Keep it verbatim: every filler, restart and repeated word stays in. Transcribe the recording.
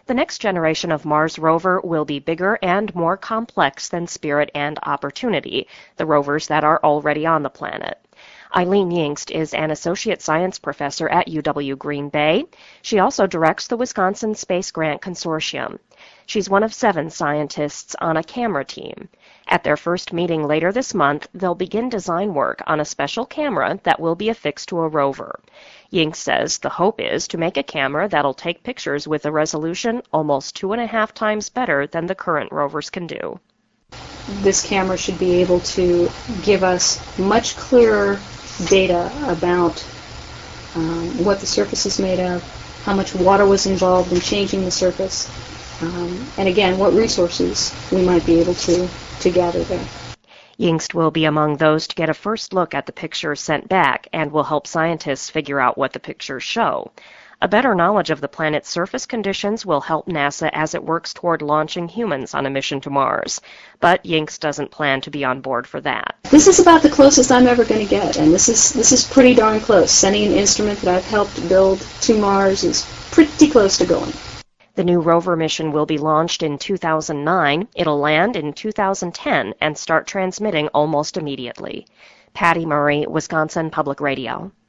The next generation of Mars rover will be bigger and more complex than Spirit and Opportunity, the rovers that are already on the planet. Eileen Yingst is an associate science professor at U W Green Bay. She also directs the Wisconsin Space Grant Consortium. She's one of seven scientists on a camera team. At their first meeting later this month, they'll begin design work on a special camera that will be affixed to a rover. Yingst says the hope is to make a camera that'll take pictures with a resolution almost two and a half times better than the current rovers can do. This camera should be able to give us much clearer data about um, what the surface is made of, how much water was involved in changing the surface, um, and again, what resources we might be able to, to gather there. Yingst will be among those to get a first look at the pictures sent back and will help scientists figure out what the pictures show. A better knowledge of the planet's surface conditions will help NASA as it works toward launching humans on a mission to Mars. But Yingst doesn't plan to be on board for that. This is about the closest I'm ever going to get, and this is this is pretty darn close. Sending an instrument that I've helped build to Mars is pretty close to going. The new rover mission will be launched in two thousand nine. It'll land in two thousand ten and start transmitting almost immediately. Patty Murray, Wisconsin Public Radio.